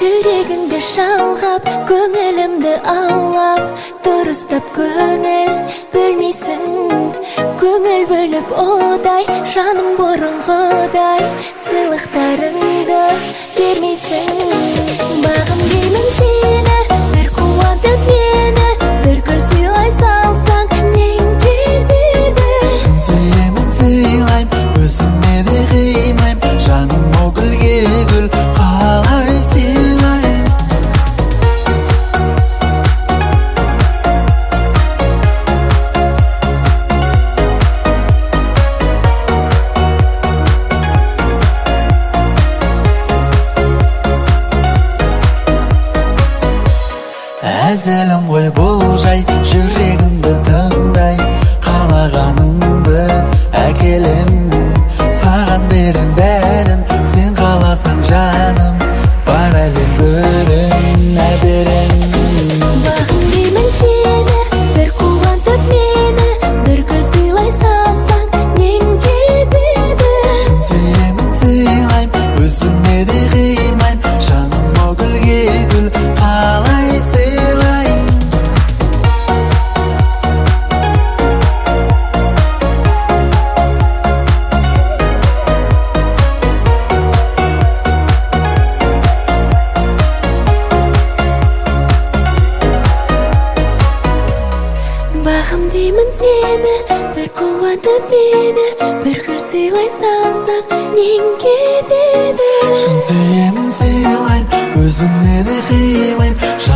жүрегіңді шалғап, көңілімді аулап, дұрыстап көңіл бөлмейсің. Көңіл бөліп одай, жаным бұрынғыдай, сыйлықтарыңды бермейсің. Бағым деймін сені, бір қуантып мені, бір гүл сыйлай салсаң, нең кетеді? Шын сүйемін, сыйлайм, өзіме де қимайм, жаным о гүлге гүл қалай сыйлайм. Әзілім ғой бұл жай, жүрегімді тыңдай, қалағаныңды әкелем. Саған берем бәрін, сен қаласаң жаным, бар әлем көрем, әберем. Бағым деймін сені, бір қуантып мені, бір гүл сыйлай салсаң, нең кетеді? Шын сүйемін, сыйлайм, өзіме де қимайм, жаным о гүлге гүл қалай сыйлайм. Бағым деймін сені, бір қуантып мені, бір гүл сыйлай салсаң, нең кетеді? Шын сүйемін, сыйлайм, өзіме де қимайм,